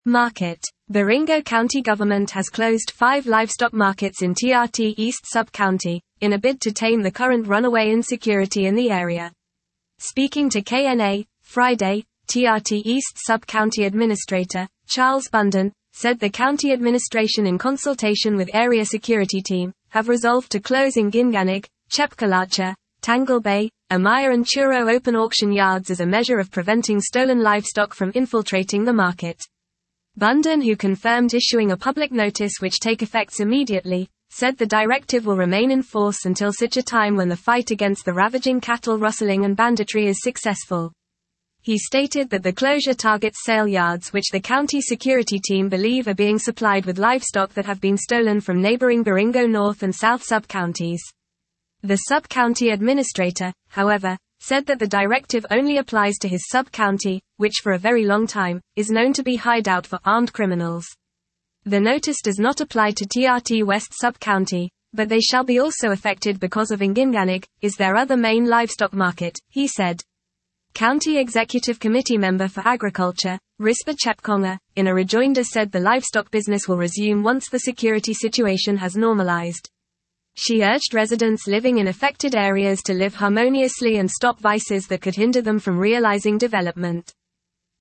Market. Baringo County government has closed 5 livestock markets in TRT East Sub-County, in a bid to tame the current runaway insecurity in the area. Speaking to KNA, Friday, TRT East Sub-County Administrator, Charles Bunden, said the county administration in consultation with area security team, have resolved to close Nginganig, Chepkalacha, Tangle Bay, Amaya and Churo open auction yards as a measure of preventing stolen livestock from infiltrating the market. Bunden, who confirmed issuing a public notice which take effects immediately, said the directive will remain in force until such a time when the fight against the ravaging cattle rustling and banditry is successful. He stated that the closure targets sale yards which the county security team believe are being supplied with livestock that have been stolen from neighboring Baringo North and South sub-counties. The sub-county administrator, however, said that the directive only applies to his sub-county, which for a very long time, is known to be hideout for armed criminals. The notice does not apply to TRT West sub-county, but they shall be also affected because of Nginganig, is their other main livestock market, he said. County Executive Committee member for Agriculture, Rispa Chepkonga, in a rejoinder said the livestock business will resume once the security situation has normalized. She urged residents living in affected areas to live harmoniously and stop vices that could hinder them from realizing development.